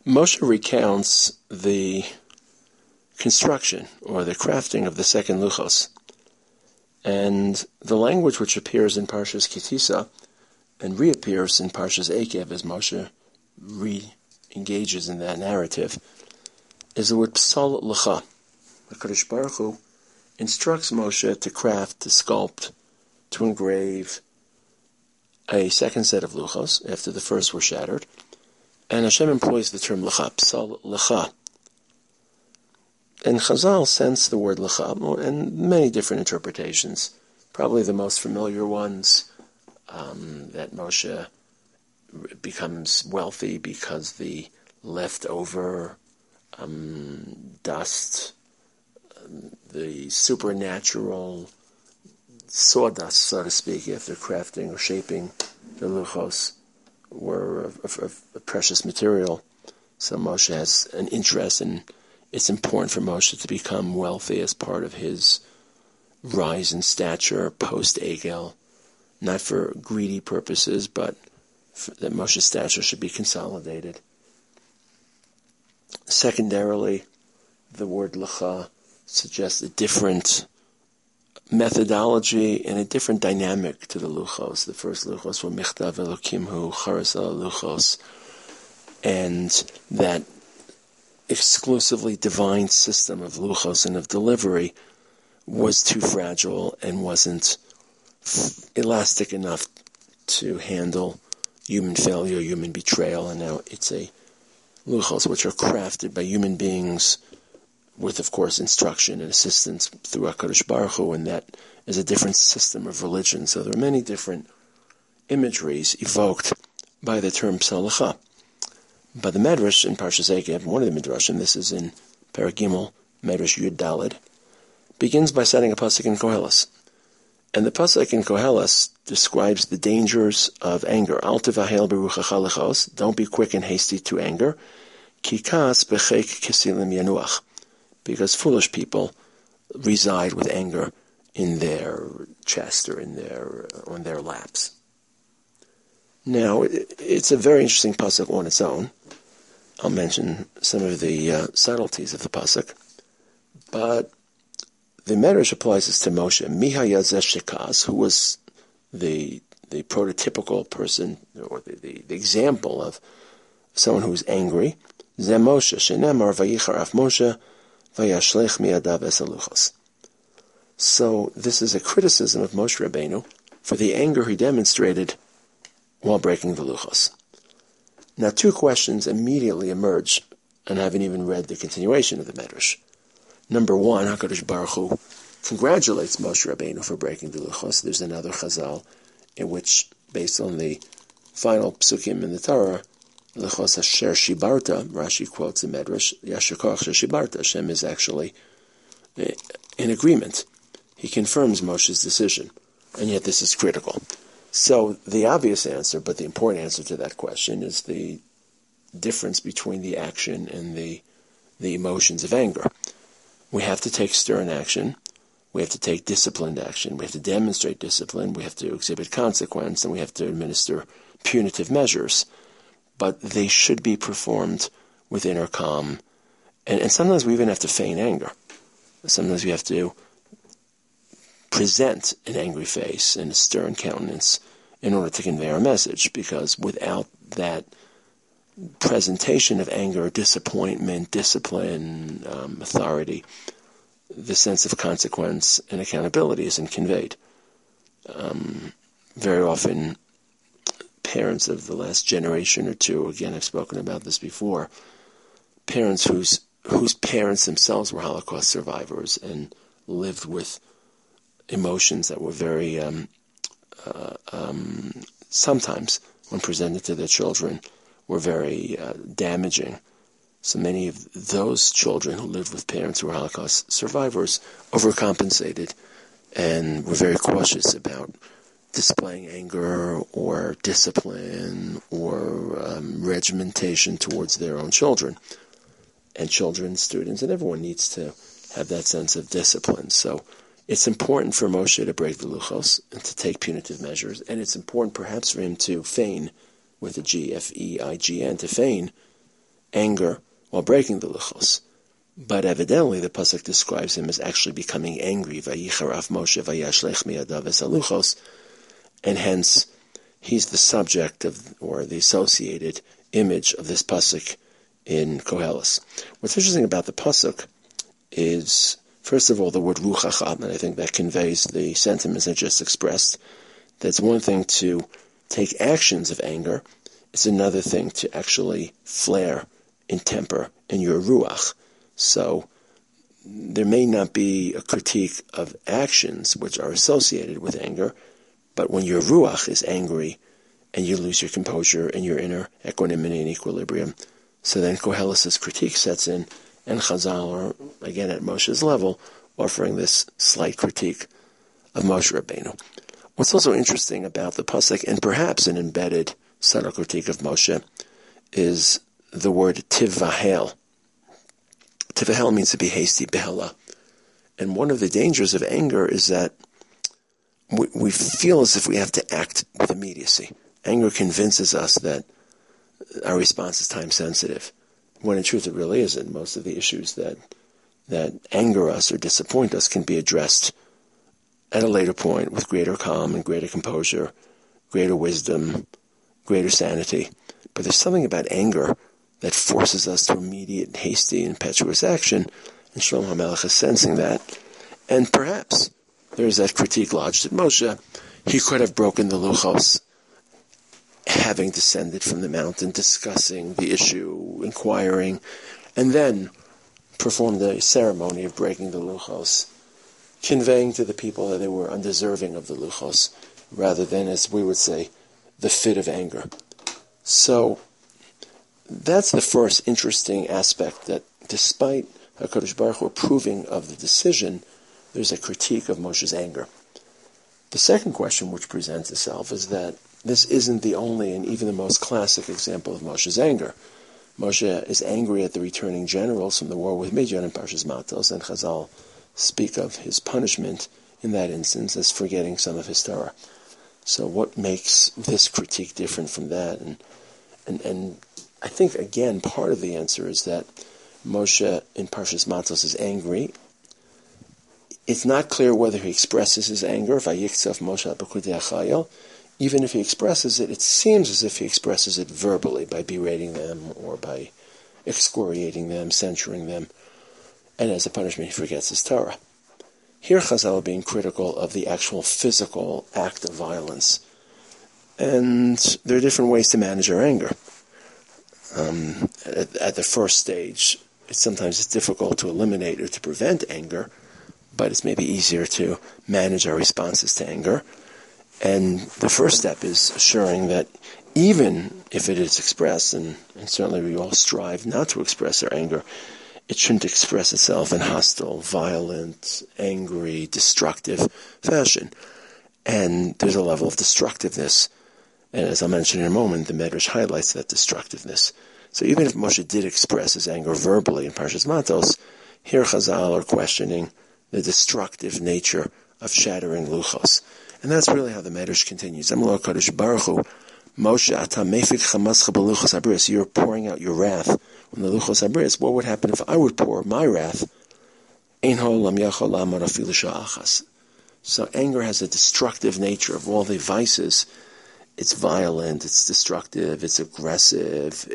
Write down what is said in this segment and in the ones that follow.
Moshe recounts the construction or the crafting of the second Luchos, and the language which appears in Parshas Kitisa and reappears in Parshas Eikev as Moshe re-engages in that narrative is the word Psal L'cha. HaKadosh Baruch Hu instructs Moshe to craft, to sculpt, to engrave a second set of Luchos after the first were shattered, and Hashem employs the term L'cha, Psal L'cha. And Chazal sense the word L'cha, and many different interpretations. Probably the most familiar ones, that Moshe becomes wealthy because the leftover dust, the supernatural sawdust, so to speak, after crafting or shaping the Luchos, were of precious material. So Moshe has an interest, and it's important for Moshe to become wealthy as part of his rise in stature post-Egel, not for greedy purposes, but that Moshe's stature should be consolidated. Secondarily, the word L'cha suggests a different methodology and a different dynamic to the Luchos. The first Luchos were Michtav Elokim Hu Charas Luchos, and that exclusively divine system of Luchos and of delivery was too fragile and wasn't elastic enough to handle human failure, human betrayal, and now it's a Luchos which are crafted by human beings with, of course, instruction and assistance through HaKadosh Baruch Hu, and that is a different system of religion. So there are many different imageries evoked by the term Psal L'cha. But the Medrash in Parshas Eikev, one of the Midrash, and this is in Perek Gimel, Medrash Yud Daled, begins by citing a pasuk in Koheles. And the pasuk in Koheles describes the dangers of anger. Al tevahel beruchacha lechos, don't be quick and hasty to anger. Ki kas bechek kesilim yanuach, because foolish people reside with anger in their chest or on their laps. Now, it's a very interesting pasuk on its own. I'll mention some of the subtleties of the pasuk, but the Medrash applies this to Moshe. Miha Yazeh Shekas, who was the prototypical person, or the example of someone who's angry. Zeh Moshe, shenemar vayichar af Moshe, vayashlech miadav es haluchos. So this is a criticism of Moshe Rabbeinu for the anger he demonstrated while breaking the Luchos. Now, two questions immediately emerge, and I haven't even read the continuation of the Medrash. Number one, HaKadosh Baruch Hu congratulates Moshe Rabbeinu for breaking the Luchos. There's another Chazal in which, based on the final psukim in the Torah, Luchos Asher Shibarta, Rashi quotes the Medrash, Yasher Koach Shibarta, Hashem is actually in agreement. He confirms Moshe's decision, and yet this is critical. So the obvious answer, but the important answer to that question, is the difference between the action and the emotions of anger. We have to take stern action. We have to take disciplined action. We have to demonstrate discipline. We have to exhibit consequence, and we have to administer punitive measures. But they should be performed with inner calm. And sometimes we even have to feign anger. Sometimes we have to present an angry face and a stern countenance in order to convey our message, because without that presentation of anger, disappointment, discipline, authority, the sense of consequence and accountability isn't conveyed. Very often, parents of the last generation or two, again, I've spoken about this before, parents whose parents themselves were Holocaust survivors and lived with emotions that were very, sometimes, when presented to their children, were very damaging. So many of those children who lived with parents who were Holocaust survivors overcompensated and were very cautious about displaying anger or discipline or regimentation towards their own children. And children, students, and everyone needs to have that sense of discipline. So it's important for Moshe to break the Luchos and to take punitive measures, and it's important perhaps for him to feign, with a G, F-E-I-G-N, to feign anger while breaking the luchos. But evidently, the pasuk describes him as actually becoming angry. Vayicharaf Moshe vayashlech miyadav es haluchos, and hence he's the subject of, or the associated image of this pasuk in Koheles. What's interesting about the pasuk is, first of all, the word ruchacham, and I think that conveys the sentiments I just expressed. That's one thing to take actions of anger. It's another thing to actually flare in temper in your ruach. So there may not be a critique of actions which are associated with anger, but when your ruach is angry and you lose your composure and your inner equanimity and equilibrium, so then Koheles' critique sets in, and Chazal are, again at Moshe's level, offering this slight critique of Moshe Rabbeinu. What's also interesting about the pasuk, and perhaps an embedded subtle critique of Moshe, is the word tivahel. Tivahel means to be hasty, behela. And one of the dangers of anger is that we feel as if we have to act with immediacy. Anger convinces us that our response is time sensitive, when in truth it really isn't. Most of the issues that anger us or disappoint us can be addressed at a later point with greater calm and greater composure, greater wisdom, greater sanity. But there's something about anger that forces us to immediate, hasty, impetuous action, and Shlomo HaMelech is sensing that. And perhaps there's that critique lodged at Moshe. He could have broken the luchos, having descended from the mountain, discussing the issue, inquiring, and then performed the ceremony of breaking the luchos, conveying to the people that they were undeserving of the luchos, rather than, as we would say, the fit of anger. So that's the first interesting aspect, that despite HaKadosh Baruch Hu approving of the decision, there's a critique of Moshe's anger. The second question which presents itself is that this isn't the only and even the most classic example of Moshe's anger. Moshe is angry at the returning generals from the war with Midian in Parshas Matos, and Chazal speak of his punishment in that instance as forgetting some of his Torah. So what makes this critique different from that? And I think, again, part of the answer is that Moshe in Parshas Matos is angry. It's not clear whether he expresses his anger, Vayiktzaf Moshe b'kudei achayil. Even if he expresses it, it seems as if he expresses it verbally, by berating them or by excoriating them, censuring them. And as a punishment, he forgets his Torah. Here Chazal are being critical of the actual physical act of violence. And there are different ways to manage our anger. At the first stage, sometimes it's difficult to eliminate or to prevent anger, but it's maybe easier to manage our responses to anger. And the first step is assuring that even if it is expressed, and certainly we all strive not to express our anger, it shouldn't express itself in hostile, violent, angry, destructive fashion. And there's a level of destructiveness. And as I'll mention in a moment, the Medrash highlights that destructiveness. So even if Moshe did express his anger verbally in Parshas Matos, here Chazal are questioning the destructive nature of shattering luchos. And that's really how the Medrash continues. Amar HaKadosh Baruch Hu, Moshe, ata mefik chamascha b'luchos habris. You're pouring out your wrath on the luchos habris. What would happen if I would pour my wrath? Ein ha'olam yachol la'amar afilu sha'achas. So anger has a destructive nature. Of all the vices, it's violent, it's destructive, it's aggressive,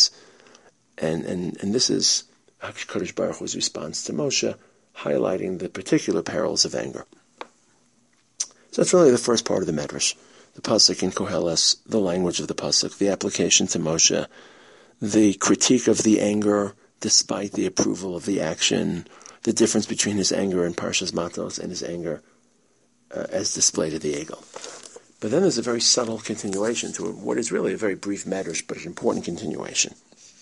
and this is HaKadosh Baruch Hu's response to Moshe, highlighting the particular perils of anger. So that's really the first part of the Medrash. The pasuk in Koheles, the language of the pasuk, the application to Moshe, the critique of the anger despite the approval of the action, the difference between his anger in Parshas Matos and his anger as displayed at the Egel. But then there's a very subtle continuation to it, what is really a very brief Medrash, but an important continuation.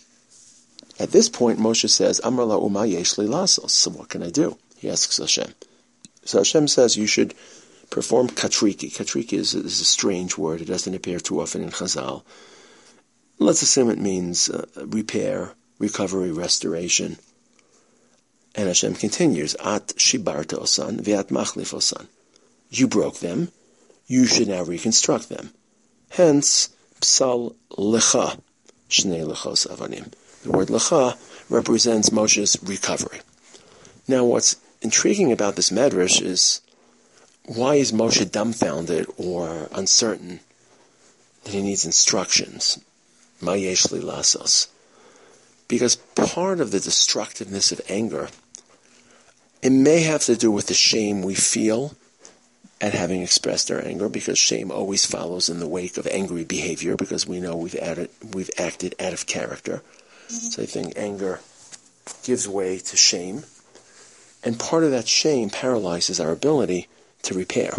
At this point, Moshe says, Amar la'uma yesh li lasos. So what can I do? He asks Hashem. So Hashem says you should perform katriki. Katriki is a strange word. It doesn't appear too often in Chazal. Let's assume it means repair, recovery, restoration. And Hashem continues, At shibarta osan, ve'at machlif osan. You broke them, you should now reconstruct them. Hence, psal lecha, Shnei Luchos Avanim. The word Lecha represents Moshe's recovery. Now, what's intriguing about this medrash is, why is Moshe dumbfounded or uncertain that he needs instructions? Ma yesh li lasos. Because part of the destructiveness of anger, it may have to do with the shame we feel at having expressed our anger, because shame always follows in the wake of angry behavior, because we know we've acted out of character. So I think anger gives way to shame. And part of that shame paralyzes our ability to repair.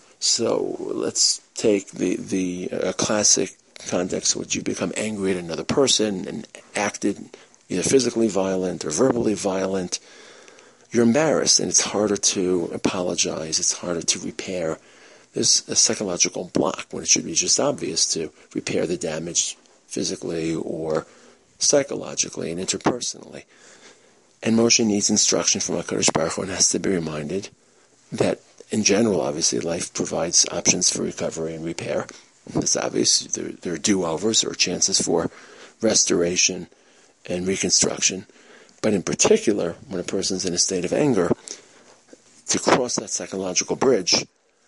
So let's take the classic context in which you become angry at another person and acted either physically violent or verbally violent. You're embarrassed, and it's harder to apologize. It's harder to repair. There's a psychological block when it should be just obvious to repair the damage physically or psychologically and interpersonally. And Moshe needs instruction from HaKadosh Baruch Hu and has to be reminded that, in general, obviously, life provides options for recovery and repair. It's obvious. There are do-overs or chances for restoration and reconstruction. But in particular, when a person's in a state of anger, to cross that psychological bridge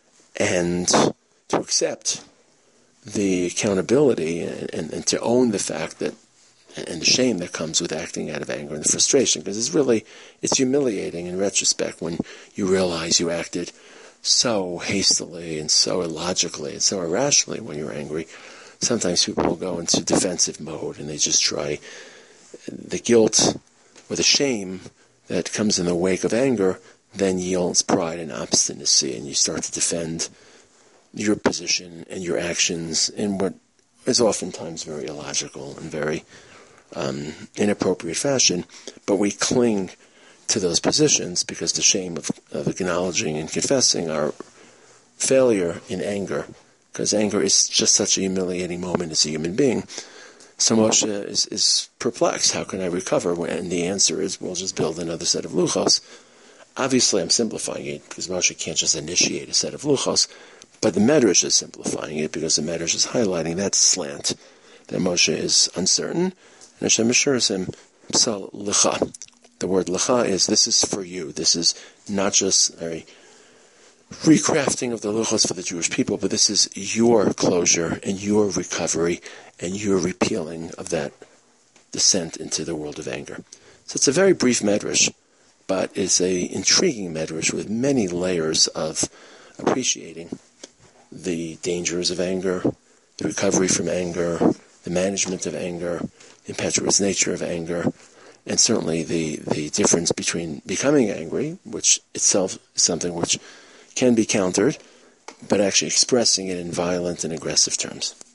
and to accept the accountability and to own the fact that, and the shame that comes with acting out of anger and the frustration, because it's humiliating in retrospect when you realize you acted so hastily and so illogically and so irrationally when you're angry. Sometimes people will go into defensive mode and they just try. The guilt or the shame that comes in the wake of anger then yields pride and obstinacy, and you start to defend your position and your actions in what is oftentimes very illogical and very inappropriate fashion, but we cling to those positions because the shame of acknowledging and confessing our failure in anger, because anger is just such a humiliating moment as a human being. So Moshe is perplexed. How can I recover? And the answer is, we'll just build another set of luchos. Obviously, I'm simplifying it because Moshe can't just initiate a set of luchos, but the Medrash is simplifying it because the Medrash is highlighting that slant, that Moshe is uncertain, and Hashem assures him, so lecha. The word lecha is, this is for you. This is not just a recrafting of the luchos for the Jewish people, but this is your closure and your recovery and your repealing of that descent into the world of anger. So it's a very brief medrash, but it's an intriguing medrash with many layers of appreciating the dangers of anger, the recovery from anger, the management of anger, the impetuous nature of anger, and certainly the difference between becoming angry, which itself is something which can be countered, but actually expressing it in violent and aggressive terms.